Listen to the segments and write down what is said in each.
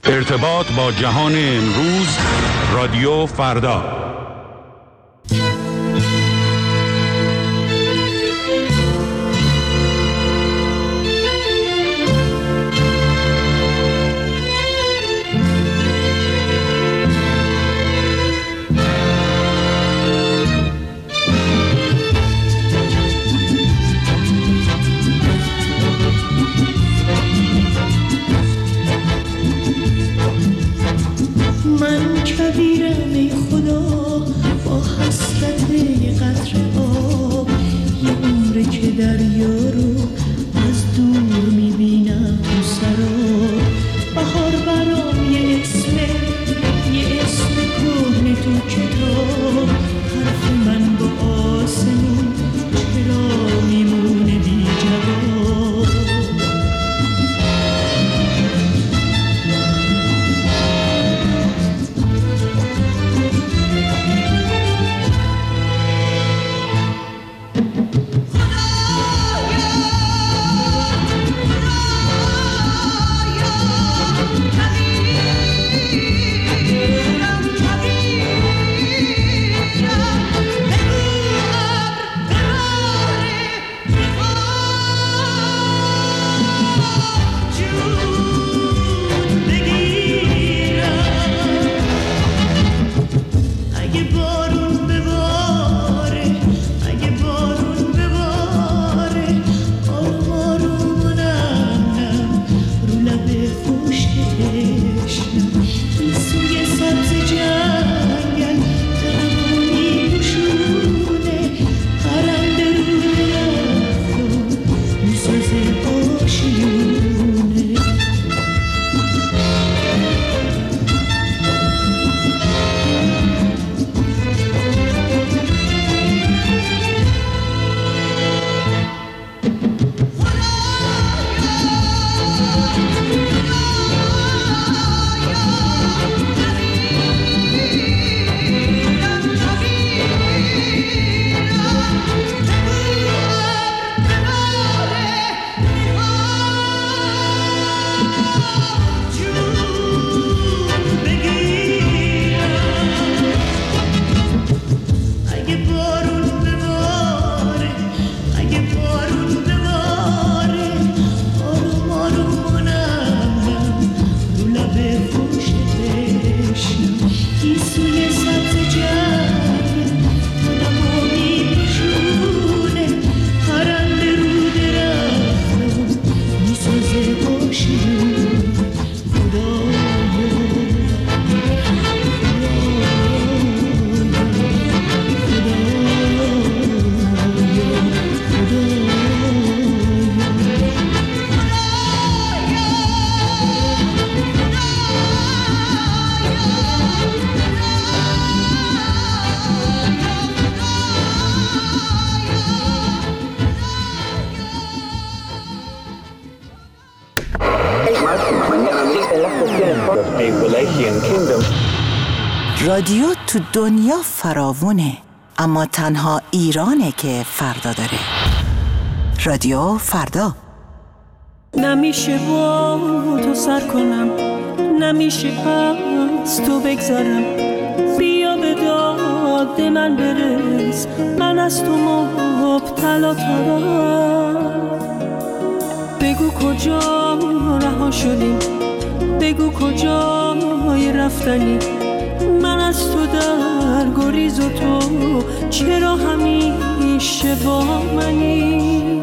ارتباط با جهان امروز، رادیو فردا. من کبیرم ای خدا با حسرت قطره آب، یه عمره که دریا رو از دور میبینم تو سراب. بهار برام یه اسم کهنه تو کتاب، حرف من با آسمون چرا میمونه بی جواب. رادیو تو دنیا فراوونه، اما تنها ایرانه که فردا داره. رادیو فردا. نمیشه با تو سر کنم، نمیشه از تو بگذرم، بیا به داد من برس، من از تو مبتلا ترم. بگو کجا رها شدیم، بگو کجای رفتنی، من از تو در گریز و تو چرا همیشه با منی.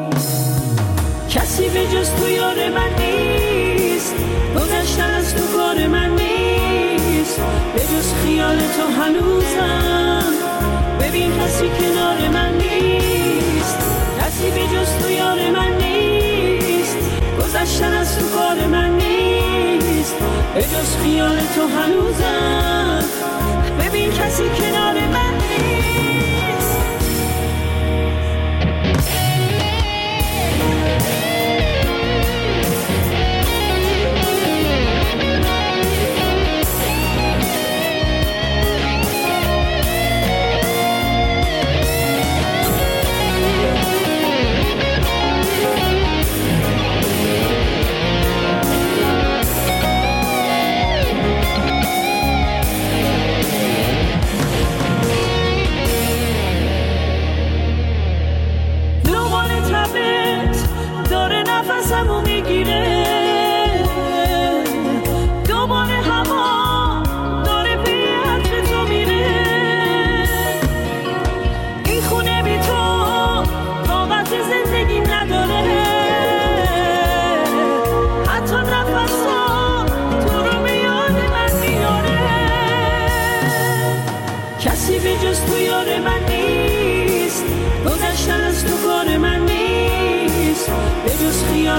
کسی به جز تو یار من نیست، گذشتن از تو کار من نیست، به جز خیال تو هنوزم ببین کسی کنار من نیست. کسی به جز تو یار من نیست، گذشتن از تو کار من نیست، به جز خیال تو هنوزم ببین کسی کنار من نیست.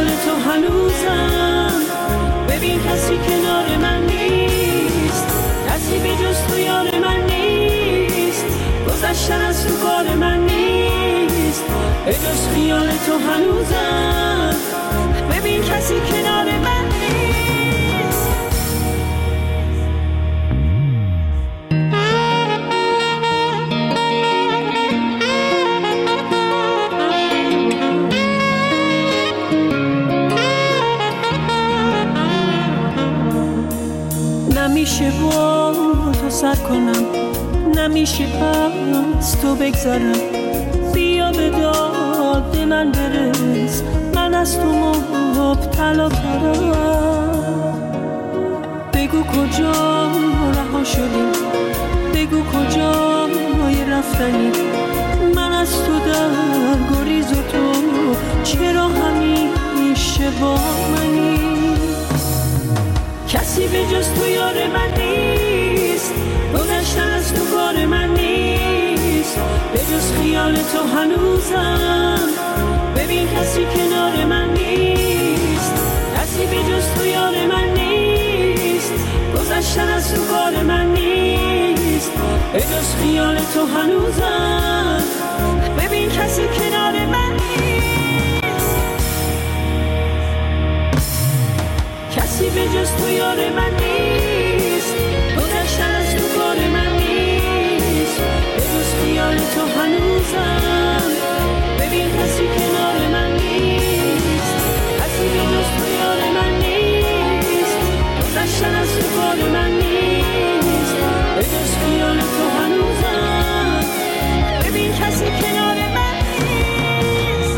خیال تو هنوزم. ببین کسی کنار من نیست، کسی به جز تو یار من نیست. گذشتن از تو کار من نیست، به جز خیال تو هنوزم. ببین کسی کنار من نیست. نمیشه با تو سر کنم، نمیشه از تو بگذرم. بیا به داد من برس، من از تو مبتلا ترم. بگو کجا رها شدی، بگو کجای رفتنی. من از تو در گریز و تو چرا همیشه با منی. کسی به جز تو یار من نیست، گذشتن از تو کار من نیست. به جز خیال تو هنوزم. ببین کسی کنار من نیست، کسی به جز تو یار من نیست. گذشتن از تو کار من نیست، به جز خیال تو هنوزم. ببین کسی کنار من نیست، کسی به جز تو یار من نیست. گذشتن از تو کار من نیست، به جز خیال تو هنوزم. ببین کسی کنار من نیست، کسی به جز تو یار من نیست. گذشتن از تو کار من نیست، به جز خیال تو هنوزم. ببین کسی کنار من نیست.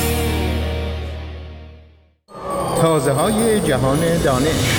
تازه های جهان دانش.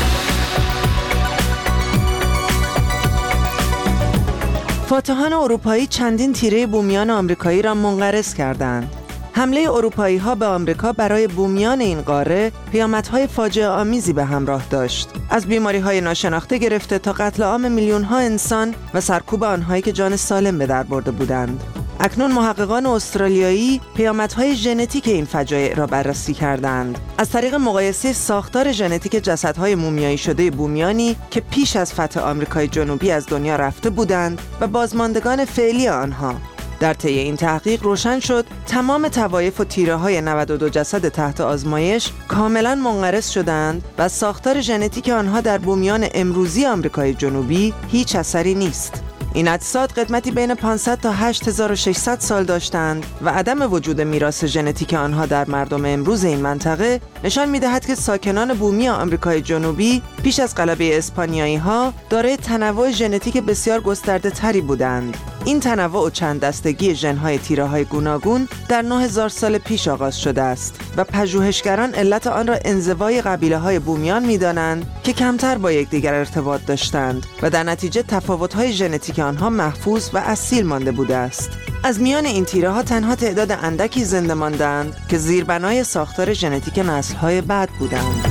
فاتحان اروپایی چندین تیره بومیان آمریکایی را منقرض کردند. حمله اروپایی‌ها به آمریکا برای بومیان این قاره پیامدهای فاجعه آمیزی به همراه داشت. از بیماری‌های ناشناخته گرفته تا قتل عام میلیون‌ها انسان و سرکوب آنهایی که جان سالم به در برده بودند. اکنون محققان استرالیایی پیامدهای ژنتیک این فجایع را بررسی کردند. از طریق مقایسه ساختار ژنتیک جسدهای مومیایی شده بومیانی که پیش از فتح آمریکای جنوبی از دنیا رفته بودند و بازماندگان فعلی آنها. در طی این تحقیق روشن شد تمام طوایف و تیره‌های 92 جسد تحت آزمایش کاملاً منقرض شدند و ساختار ژنتیک آنها در بومیان امروزی آمریکای جنوبی هیچ اثری نیست. این اجساد قدمتی بین 500 تا 8600 سال داشتند و عدم وجود میراث ژنتیک آنها در مردم امروز این منطقه نشان می‌دهد که ساکنان بومی آمریکای جنوبی پیش از غلبه اسپانیایی‌ها دارای تنوع ژنتیک بسیار گسترده تری بودند. این تنوع و چند دستگی ژن‌های تیره‌های گوناگون در 9000 سال پیش آغاز شده است و پژوهشگران علت آن را انزوای قبیله‌های بومیان می‌دانند که کمتر با یکدیگر ارتباط داشتند و در نتیجه تفاوت‌های ژنتیک آنها محفوظ و اصیل مانده بوده است. از میان این تیره‌ها تنها تعداد اندکی زنده ماندند که زیربنای ساختار ژنتیک نسل‌های بعد بودند.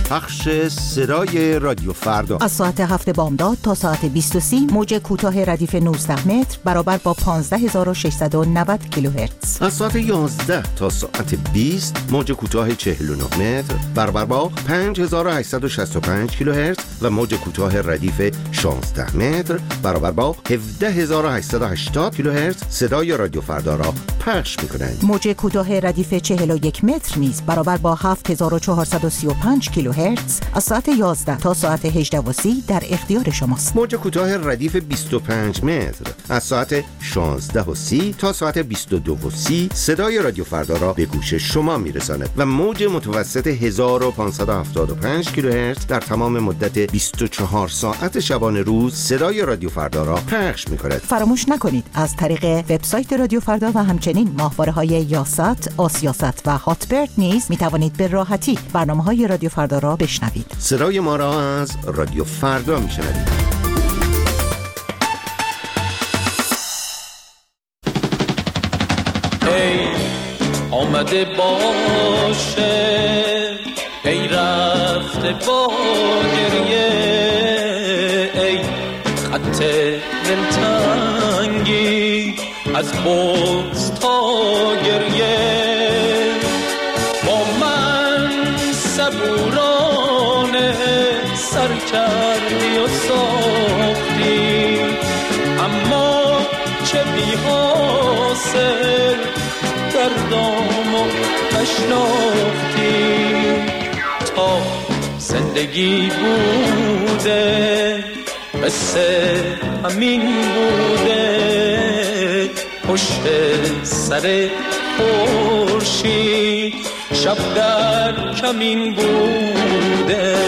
پخش صدای رادیو فردا از ساعت 7 بامداد تا ساعت 20:30 موج کوتاه ردیف 19 متر برابر با 15690 کیلوهرتز. از ساعت 11 تا ساعت 20 موج کوتاه 49 متر برابر با 5865 کیلوهرتز و موج کوتاه ردیف 16 متر برابر با 17880 کیلوهرتز صدای رادیو فردا را پخش می‌کنند. موج کوتاه ردیف 41 متر نیز برابر با 7435 کیلوهرتز از ساعت 11 تا ساعت 18:30 در اختیار شماست. موج کوتاه ردیف 25 متر از ساعت 16:30 تا ساعت 22:30 صدای رادیو فردا را به گوش شما میرساند و موج متوسط 1575 کیلوهرتز در تمام مدت 24 ساعت شبانه روز صدای رادیو فردا را پخش می‌کند. فراموش نکنید از طریق وبسایت رادیو فردا و همچنین ماهواره‌های یاست، آسیاست و هاتبرد نیز می‌توانید به راحتی برنامه‌های رادیو فردا را بشنوید. صدای ما را از رادیو فردا میشنوید. ای آمده باشه، ای رفته با گریه، ای خط دلتنگی از بغض تا گریه، با من صبورانه سر کردی و ساختی، اما چه بی حاصل دردامو نشناختی. تا زندگی بوده قصه همین بوده، پشت سر خورشید شب در کمین بوده.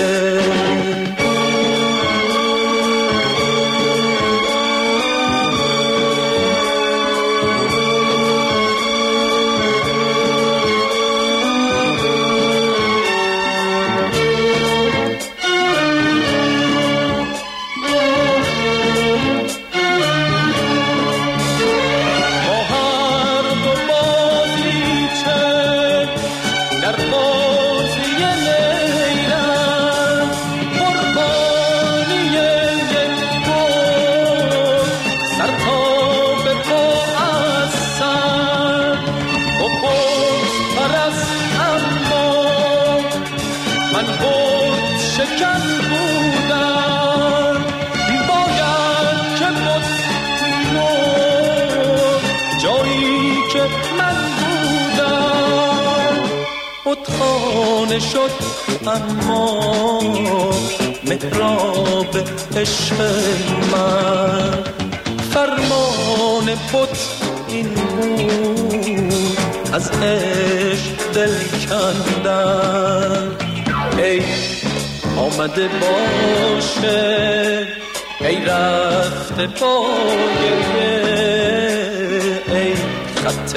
خانه شد اما محراب عشق من، فرمان بت این بود از عشق دل کندن. ای آمده باشه، ای رفته با گریه، ای خط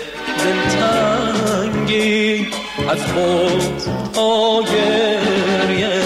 دلتنگی از بغض تا گریه.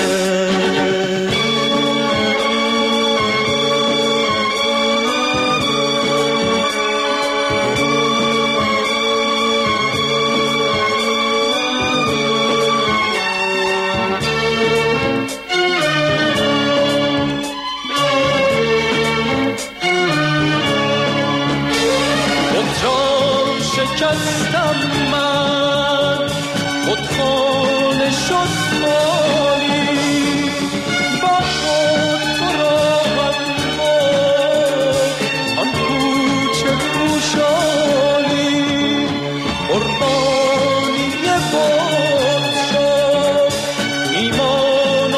بطران شکستم من، بطخانه شد خالی، با خود تو را من آن کوچه کوشالی، قربانی بت شد ایمان و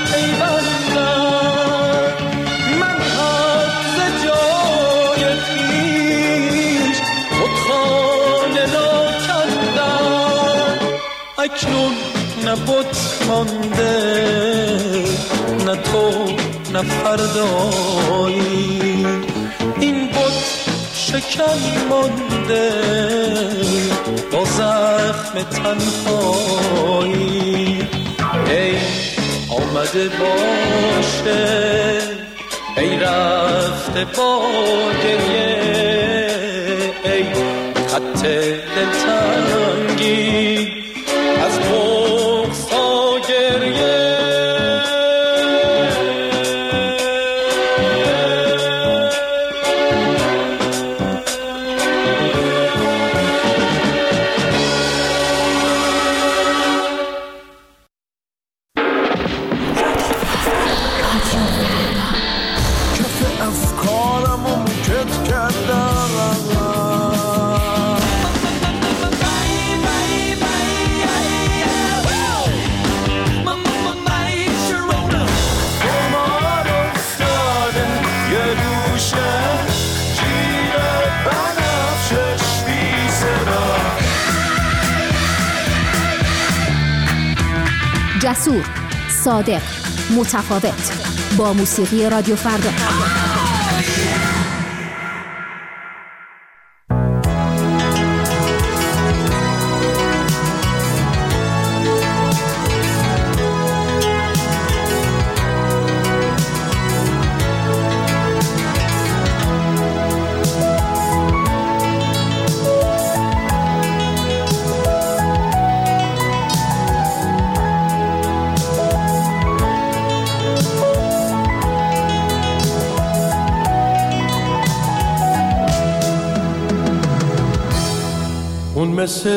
پیوندم. من از جای خویش بطخانه را کندم، اکنون نه بت مانده، نه تو نه فردایی، این بت شکن مانده با زخم تنهایی. ای آمده باشه، ای رفته با گریه، ای خط دلتنگی از بغض تا گریه. جسور، صادق، متفاوت. با موسیقی رادیو فردا. اون مثل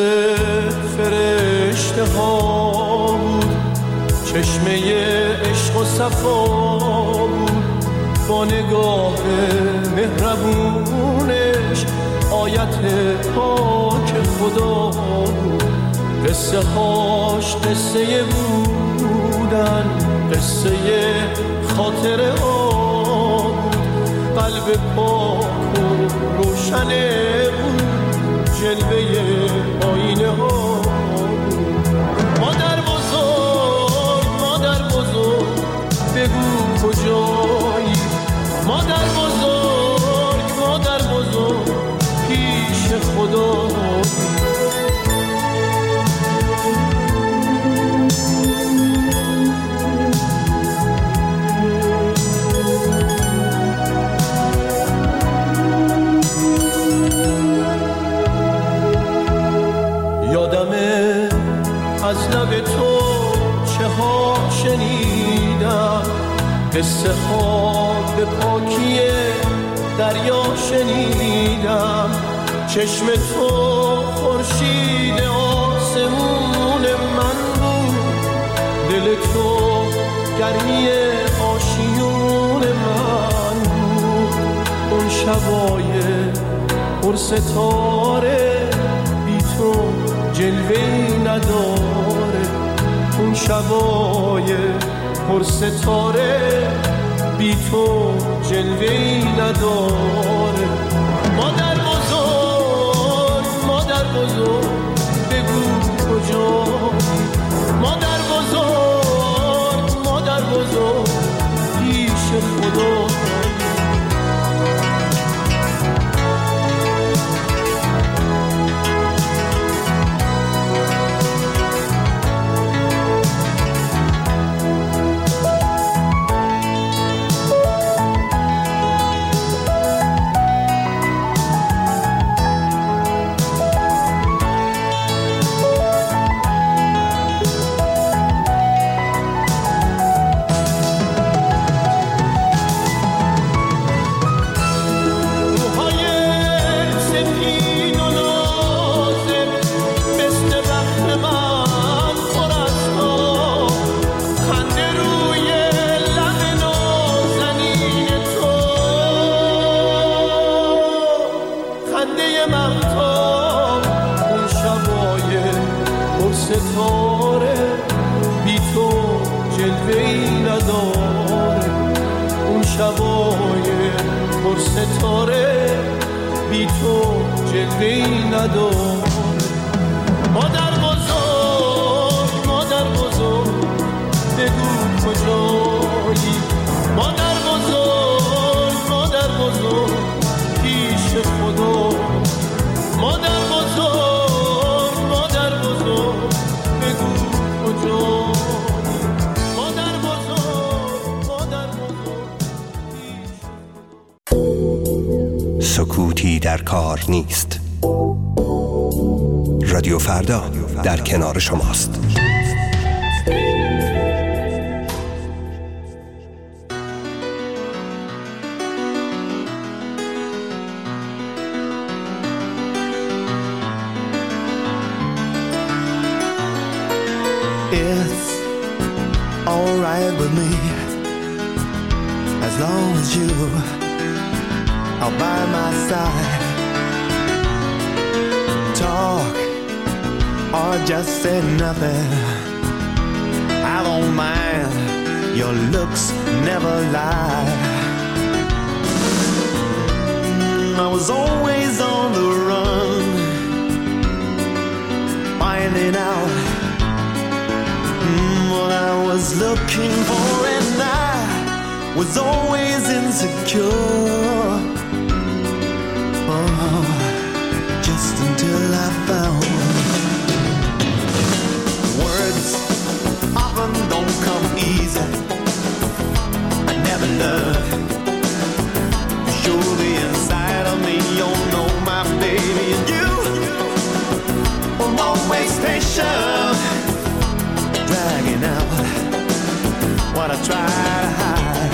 فرشته ها بود، چشمه عشق و صفا بود، با نگاه مهربونش آیت پاک خدا بود. قصه هاش قصه بودن، قصه خاطره ها بود، قلب پاک و روشنه بود، جلوه آینه ها. مادر بزرگ، مادر بزرگ، بگو کجایی؟ مادر بزرگ، مادر بزرگ، پیش خدا. یادمه از لب تو چه ها شنیدم، قصه ها به پاکی دریا شنیدم. چشم تو خورشید آسمون من بود، دل تو گرمی آشیون من بود. اون شبای پر ستاره بی تو جلوه‌ای نداره، اون شبای پر ستاره بی تو جلوه‌ای نداره. مادر بزرگ، مادر بزرگ، بگو کجایی؟ مادر بزرگ، مادر بزرگ، پیش خدا. سکوتی در کار نیست. رادیو فردا در کنار شماست. It's alright with me as long as you are by my side. Talk or just say nothing, I don't mind, your looks never lie. I was always on the run, finding out what was looking for, and I was always insecure. Oh, just until I found words often don't come easy. I never learned. Surely inside of me, you'll know my baby, and you will always patient, dragging out what I try to hide.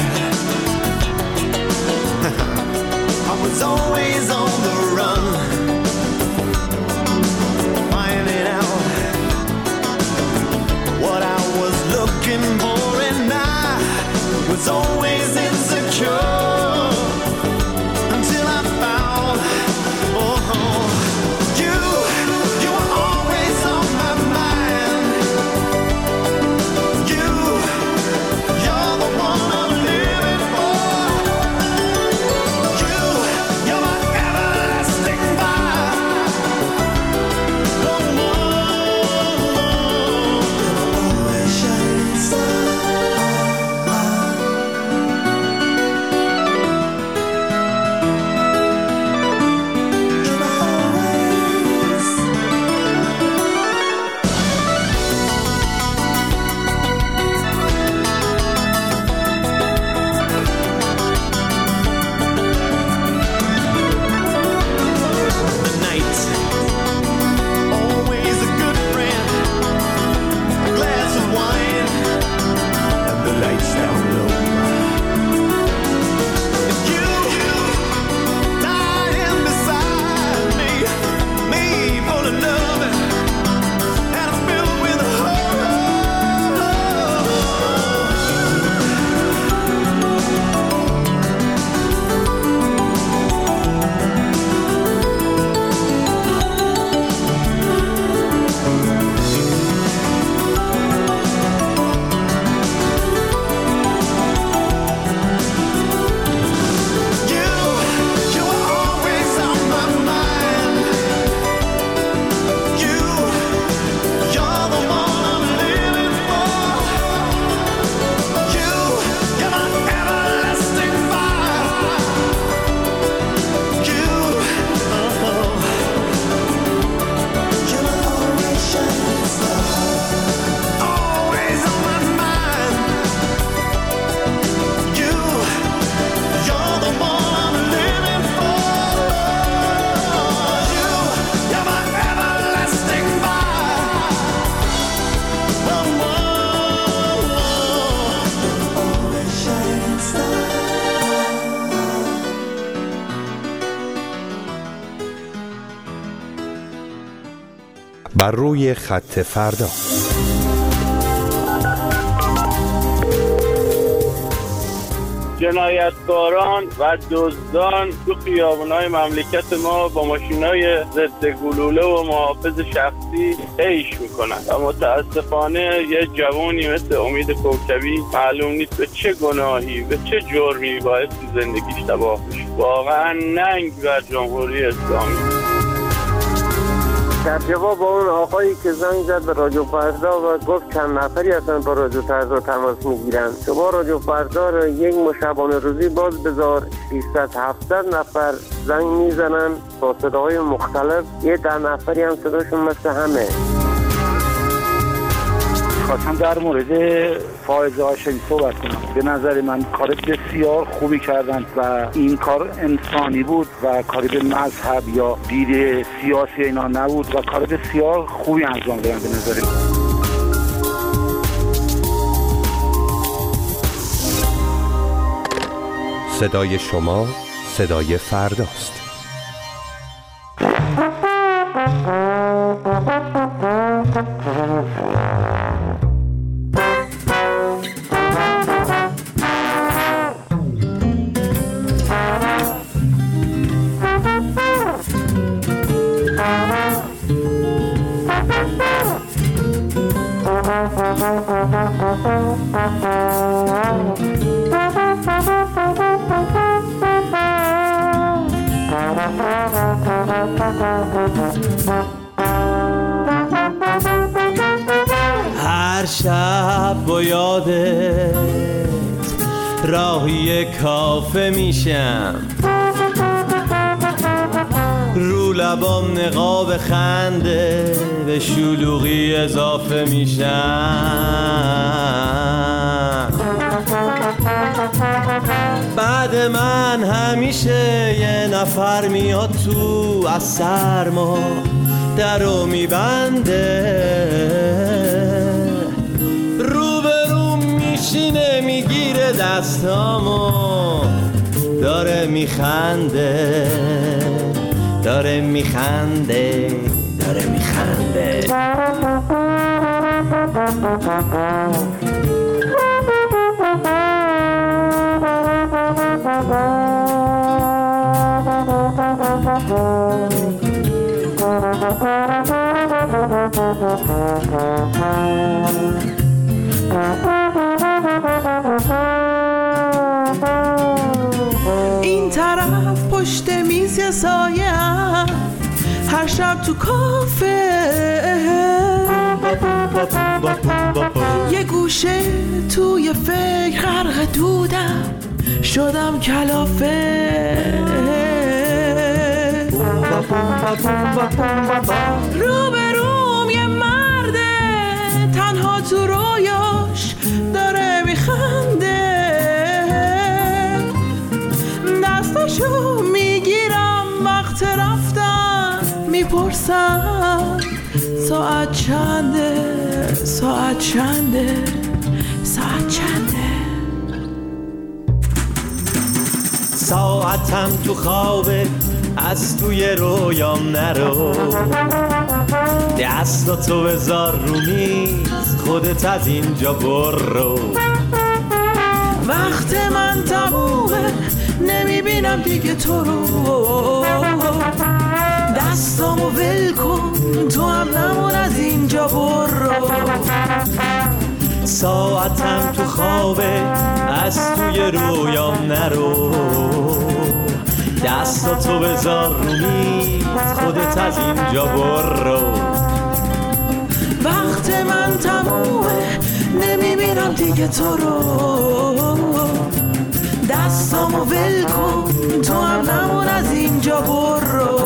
I was always on the run, finding out what I was looking for, and I was always insecure. بر روی خط فردا. جنایتکاران و دزدان تو خیابونای مملکت ما با ماشینای ضد گلوله و محافظ شخصی عیش میکنن و متاسفانه یه جوانی مثل امید کوکبی معلوم نیست به چه گناهی به چه جرمی باعث زندگیش تباه بشه. واقعا ننگ بر جمهوری اسلامی. در جواب با اون آقایی که زنگ زد به رادیو فردا و گفت چند نفری هستن با رادیو فردا تماس میگیرن، شما رادیو فردا رو یک شبانه روزی باز بذار، 600-700 نفر زنگ میزنن با صداهای مختلف، یه 10 نفری هم صداشون مثل همه. خواستم در مورد فائزه هاشمی صحبت کنم. به نظر من کار بسیار خوبی کردن و این کار انسانی بود و کاری به مذهب یا دید سیاسی اینا نبود و کار بسیار خوبی انجام دادن به نظر من. صدای شما صدای فرداست. هر هر شب با یادت راهی کافه میشم، رو لبام نقاب خنده به شلوغی اضافه میشم. بعد من همیشه یه نفر میاد تو از سرما درو میبنده، روبروم میشینه میگیره دستامو داره میخنده داره میخنده داره میخنده. این طرف پشت میز یه سایه‌ام، هر شب تو کافه یه گوشه توی فکر غرق دودم، شدم کلافه. روبروم یه مرده تنها تو رویاش داره میخنده، دستشو میگیرم وقت رفتن میپرسم ساعت چنده ساعت چنده ساعت چنده. ساعتم تو خوابه از توی رویام نرو، دستاتو بذار رو میز خودت از اینجا برو. وقت من تمومه نمیبینم دیگه تو رو، دستامو ول کن تو هم نمون از اینجا برو. ساعتم تو خوابه از توی رویام نرو، دستاتو بذار رو میز خودت از اینجا برو. وقت من تمومه نمیبینم دیگه تو رو، دستامو ول کن تو هم نمون از اینجا برو.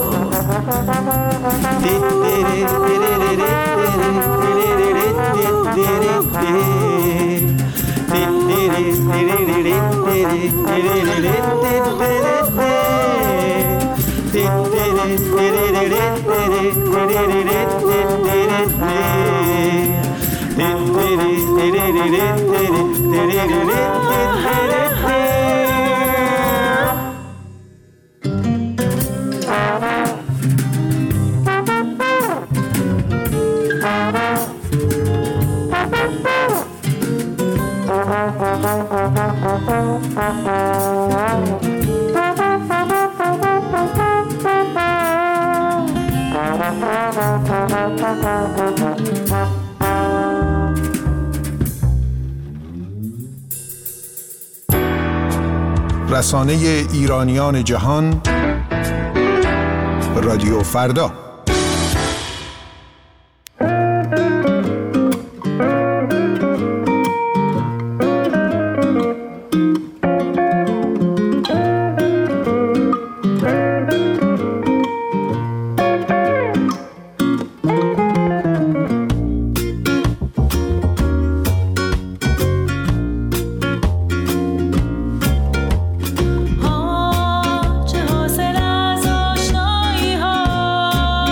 رسانه ایرانیان جهان، رادیو فردا. چه حاصل از آشنایی ها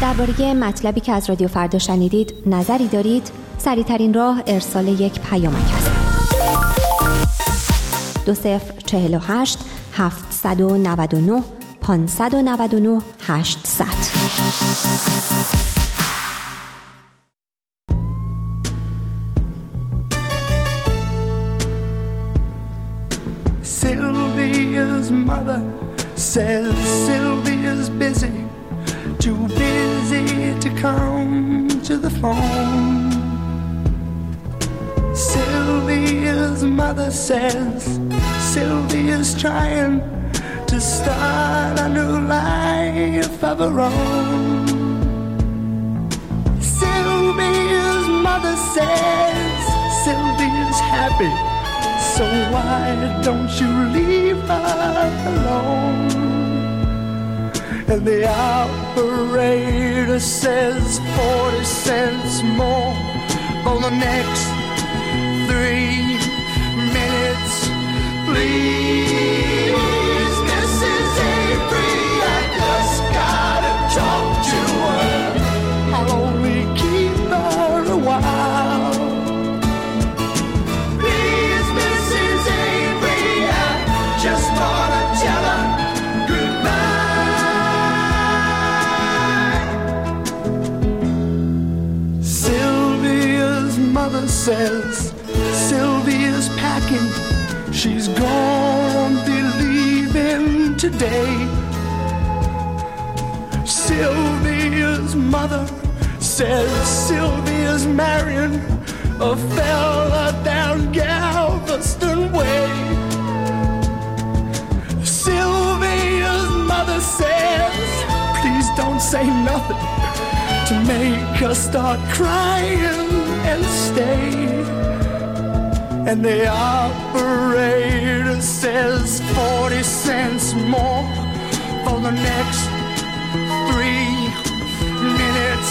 درباره مطلبی که از رادیو فردا شنیدید نظری دارید؟ سریع‌ترین راه ارسال یک پیامک است. 2048 799 599 800. Sylvia's mother says Sylvia's busy, too busy to come to the phone. Sylvia's mother says Sylvia's trying to start a new life of her own. Sylvia's mother says Sylvia's happy, so why don't you leave her alone? And the operator says 40 cents more for the next 3 minutes. Please, Mrs. Avery, I just gotta talk to her. I'll only keep her a while. Please, Mrs. Avery, I just wanna tell her goodbye. Sylvia's mother says Sylvia's packing, she's gonna be leaving today. Sylvia's mother says Sylvia's marrying a fella down Galveston Way. Sylvia's mother says, please don't say nothing to make her start crying and stay. And the operator says 40 cents more for the next 3 minutes.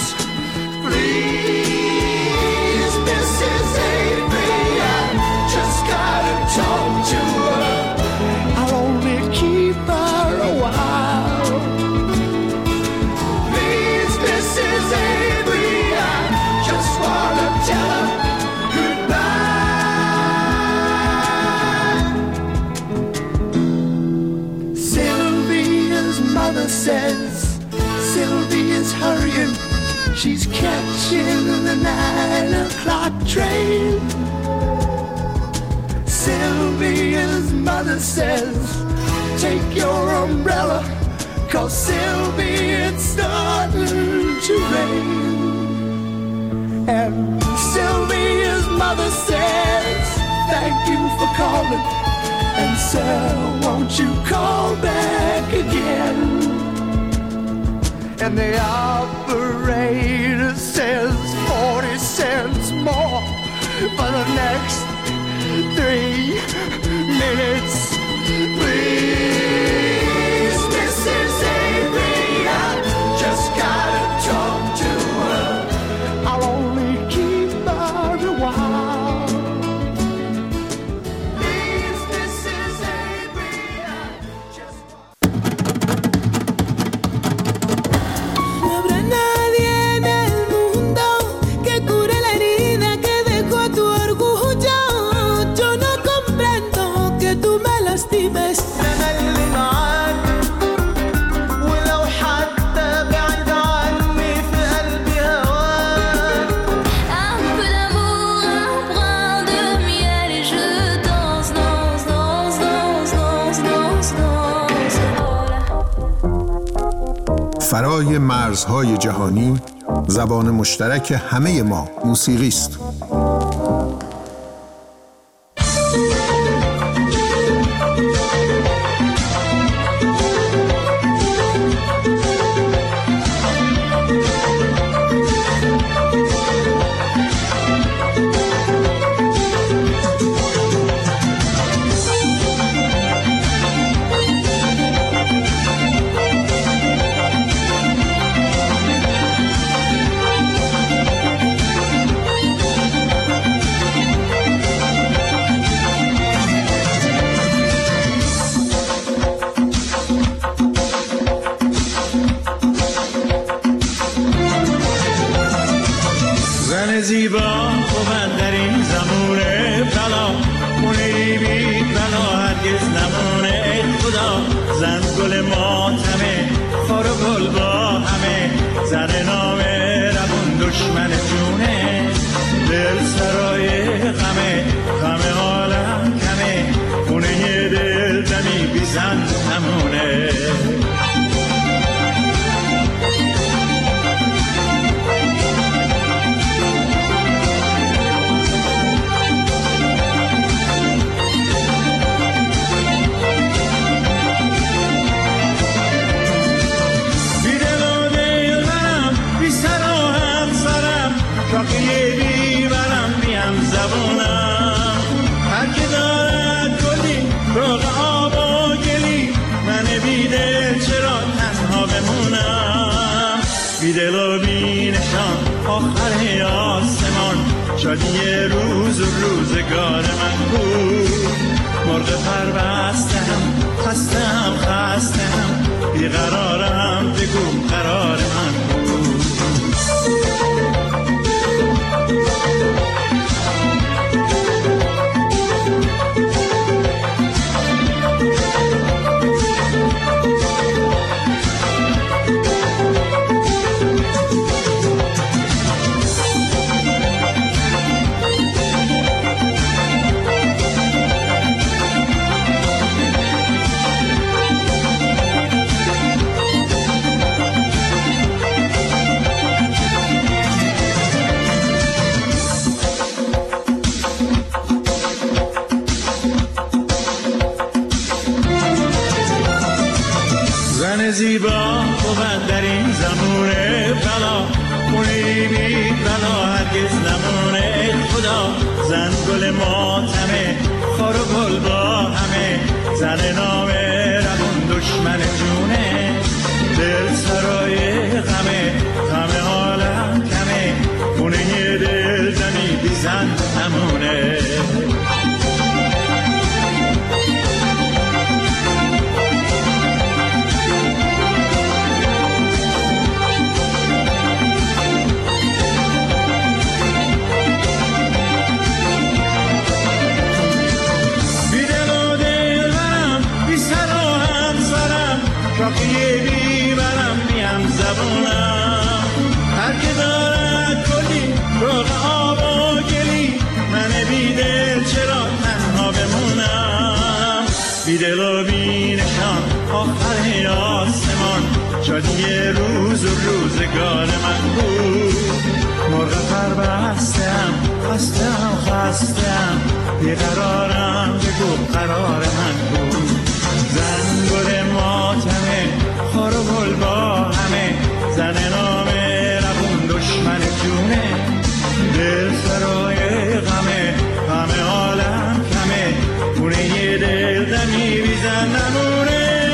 Please, Mrs. Avery, I just gotta talk to her. I'll only keep her a while. Please, Mrs. Avery, I just wanna tell her says Sylvia's hurrying, she's catching the 9 o'clock train. Sylvia's mother says take your umbrella, 'cause Sylvia, it's starting to rain. And Sylvia's mother says thank you for calling, and sir, won't you call back again? And the operator says 40 cents more for the next 3 minutes. Please, Mrs. Avery, I just gotta talk to her. I'll only keep her a while. Please, Mrs. Avery, I just... فرای مرزهای جهانی، زبان مشترک همه ما موسیقی است. زیبا بود در این زمونه بلا، خونه بی بلا هرگز نمونه. خدا زن گل ماتمه، خار و گل با همه، زن نامه روون دشمن جونه. دل سرای غمه، غم عالم کمه، خونه دل دمی بی زن نمونه. شاقی بیبرم بیم زبونم، هر که دارد گلی روغ آب و گلی، من بیدل چرا تنها بمونم. بیدل و بی نشان آخر آسمان، شادی روز و روزگار من بود. مرغ پربستم خستم خستم، بیقرارم بگو قرار من بود. زیبا بود در این زمونه بلا، خونه بی بلا هرگز نمونه. خدا زن گل ماتمه، خار و گل با همه، زن نامه روون دشمن جونه. دل سرای غمه، غم عالم کمه، خونه دل دمی بی زن نمونه. شاقی بیبرم بیم زبونم، هر که دارد گلی روغ آب و گلی، من بیدل چرا تنها بمونم. بیدل و بی نشان آخر آسمان، شادی روز و روزگار من بود. مرغ پربستم خستم خستم، بیقرارم بگو قرار من بود. زن گل ماتمه، خار و گل با همه، زن نامه روون دشمن جونه. دل سرای غمه، غم عالم کمه، خونه دل دمی بی زن نمونه.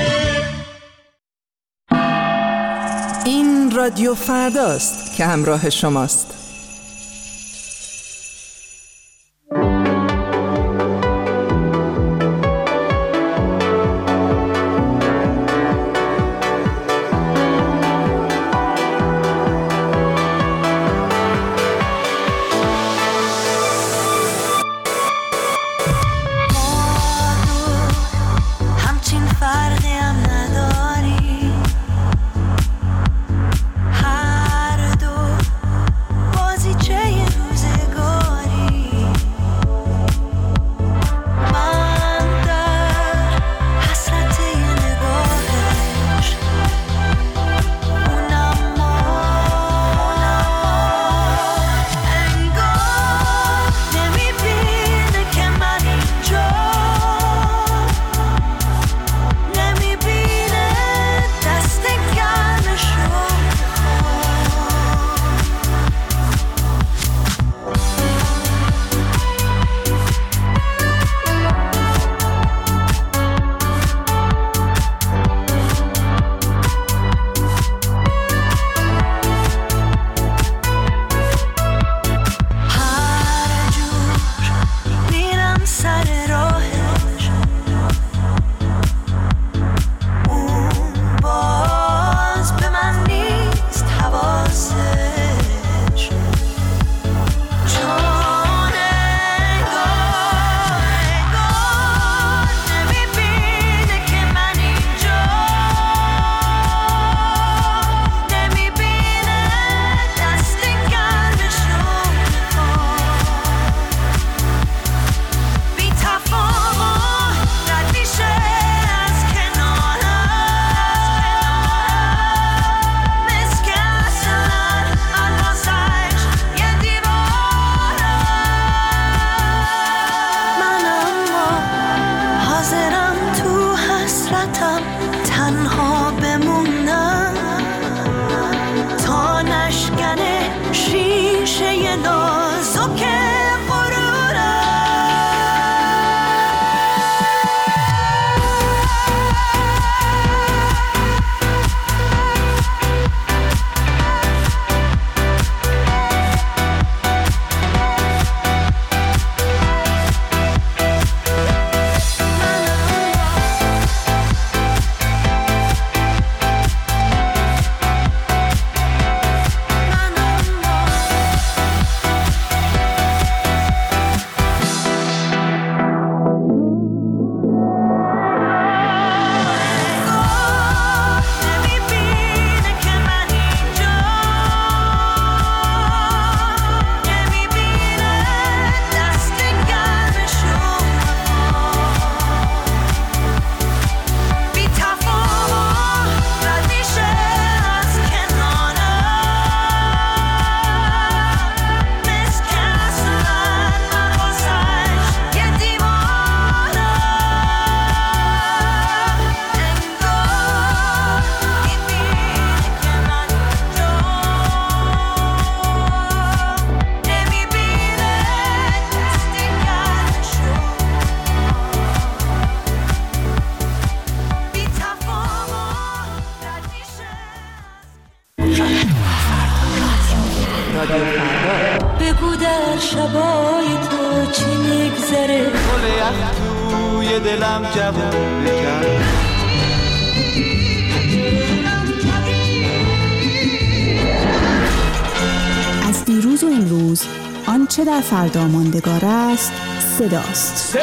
این رادیو فرداست که همراه شماست. رادیو فردا. بگو در شبای تو چی میگذره، گل یخ توی دلم جوون بکن. از دیروز و امروز آنچه در فردا ماندگار است صداست.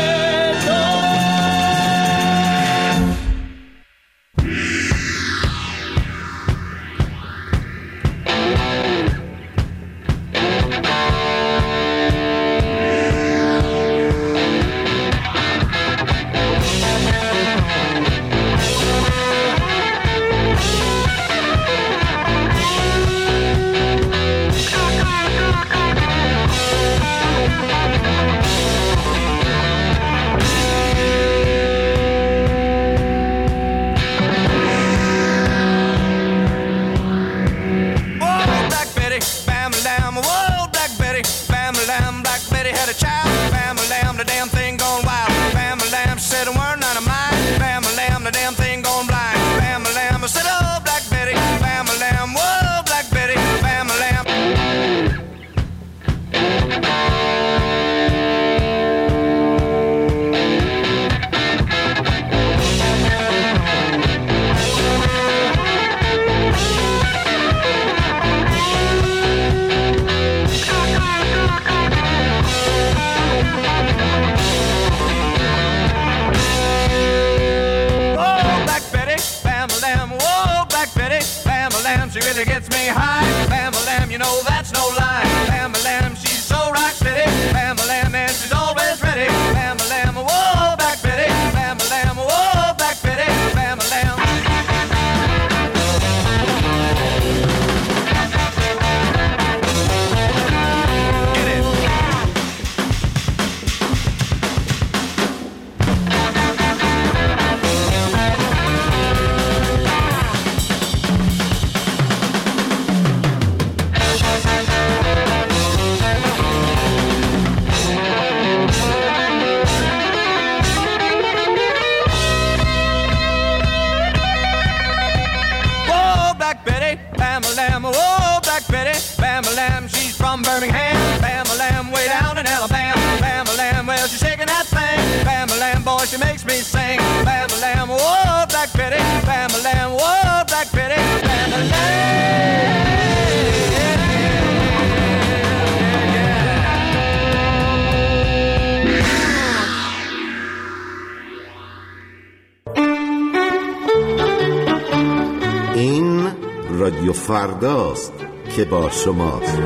این رادیو فرداست که با شماست.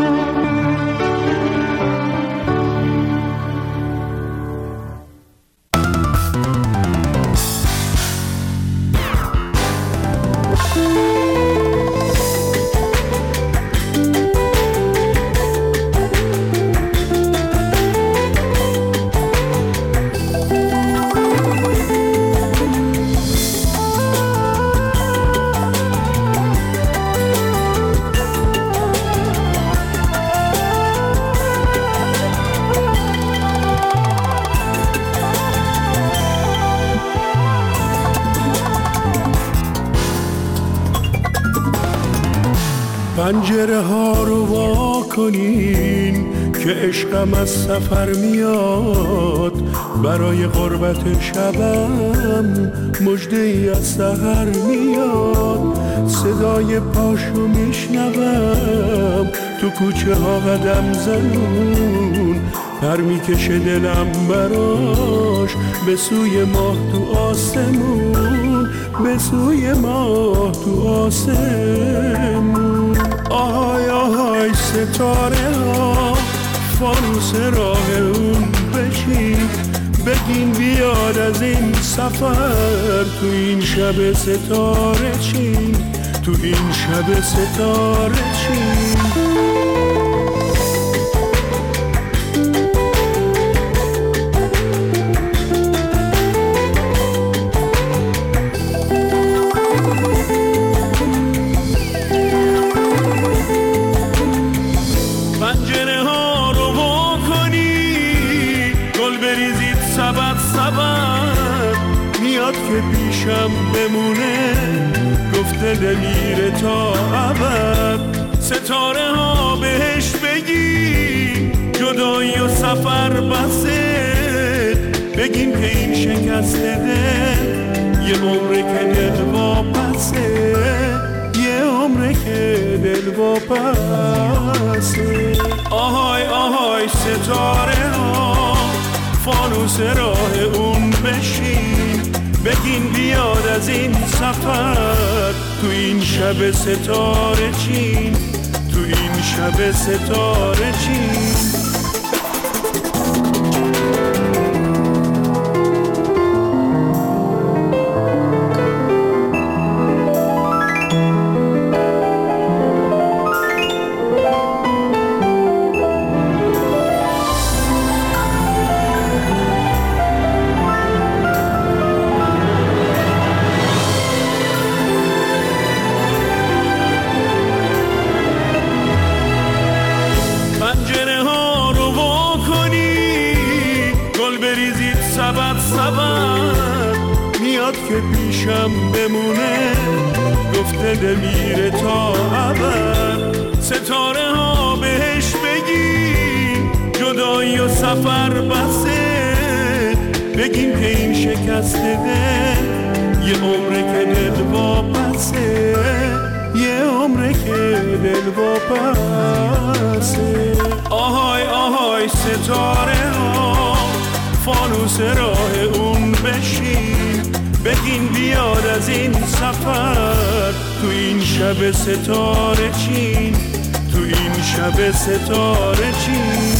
پنجره ها رو وا کنین که عشقم از سفر میاد، برای قربت شبم مژده ای از سحر میاد. صدای پاشو میشنوم تو کوچه ها قدم زنون، پر میکشه دلم براش به سوی ماه تو آسمون، به سوی ماه تو آسمون. آهای آهای ستاره ها فانوس راه اون بشین، بگین بیاد از این سفر تو این شب ستاره چین، تو این شب ستاره چین. که پیشم بمونه، گفته نمیره تا ابد. ستاره ها سفر بسه، بگیم که این شکست دل یه عمره که دل واپسه، یه عمره که دل واپسه. آهای آهای ستاره ها، فانوس راه اون بشین، بگین بیاد از این سفر تو این شب ستاره چین، تو این شب ستاره چین. که پیشم بمونه، گفته میره تا ابد. ستاره ها بهش بگین جدایی و سفر بسه، بگین که این شکست دل یه عمره که دل واپسه، یه عمره که دل واپسه. آهای آهای ستاره ها، فانوس راه اون بشین، بگین بیاد از این سفر تو این شب ستاره چین، تو این شب ستاره چین.